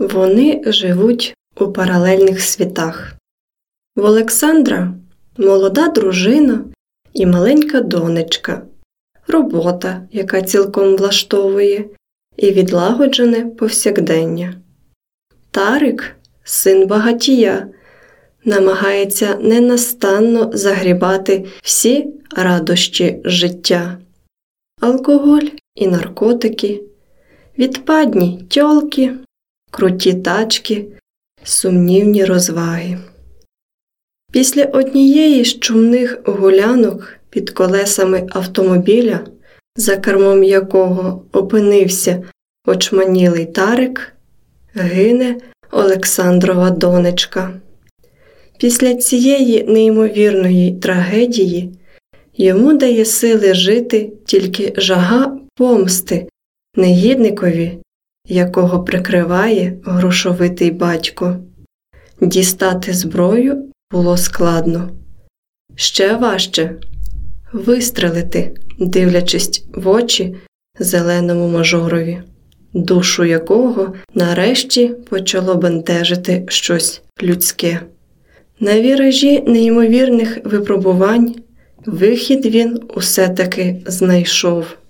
Вони живуть у паралельних світах. В Олександра молода дружина і маленька донечка, робота, яка цілком влаштовує, і відлагоджене повсякдення. Тарик, син багатія, намагається ненастанно загрібати всі радощі життя. Алкоголь і наркотики, відпадні тьолки, круті тачки, сумнівні розваги. Після однієї з чумних гулянок під колесами автомобіля, за кермом якого опинився очманілий Тарик, гине Олександрова донечка. Після цієї неймовірної трагедії йому дає сили жити тільки жага помсти негідникові, якого прикриває грошовитий батько. Дістати зброю було складно. Ще важче – вистрелити, дивлячись в очі зеленому мажорові, душу якого нарешті почало бентежити щось людське. На віражі неймовірних випробувань вихід він усе-таки знайшов.